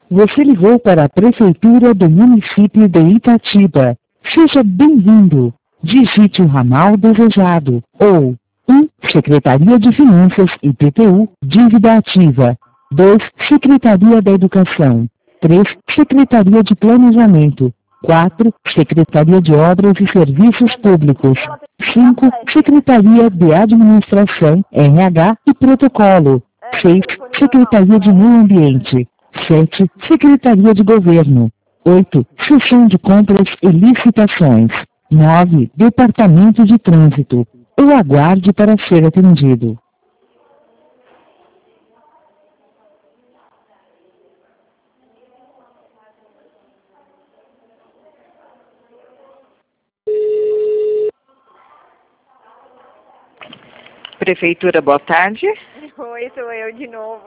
Você ligou para a Prefeitura do município de Itatiba. Seja bem-vindo. Digite o ramal desejado. Ou 1. Secretaria de Finanças e IPTU, dívida ativa. 2. Secretaria da Educação. 3. Secretaria de Planejamento. 4. Secretaria de Obras e Serviços Públicos. 5. Secretaria de Administração, RH e Protocolo. 6. Secretaria de Meio Ambiente. 7. Secretaria de Governo. 8. Seção de Compras e Licitações. 9. Departamento de Trânsito. Ou aguarde para ser atendido. Prefeitura, boa tarde. Oi, sou eu de novo.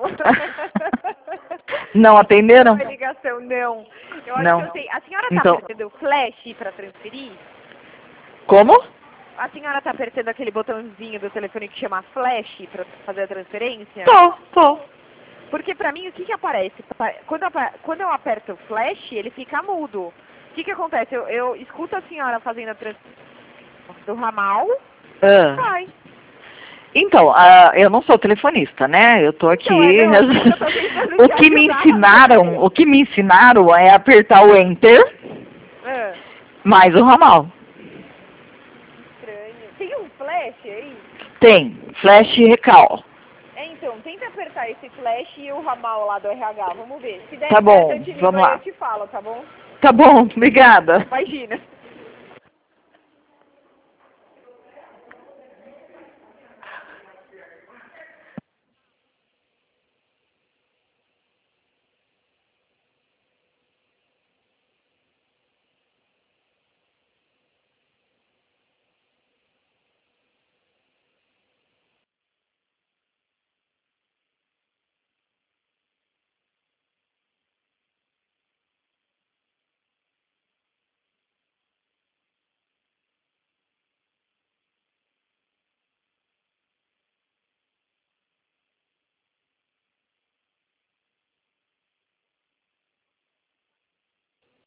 Não atenderam? Não, ligação, não. Eu acho Não. que eu sei. A senhora tá Então- apertando o flash para transferir? Como? A senhora tá apertando aquele botãozinho do telefone que chama flash para fazer a transferência? Tô. Porque pra mim, o que que aparece? Quando eu aperto o flash, ele fica mudo. O que que acontece? Eu escuto a senhora fazendo a transferência do ramal, Ah. vai. Então, eu não sou telefonista, né? Eu tô aqui. Então, não, eu tô tentando o te que me ajudar. ensinaram é apertar o enter Ah, mais o ramal. estranho. Tem um flash aí? Tem, flash e recal. Então, tenta apertar esse flash e o ramal lá do RH, vamos ver. Se der Tá bom, certo, eu te ligo vamos aí, lá. eu te falo, tá bom? Tá bom, obrigada. Imagina.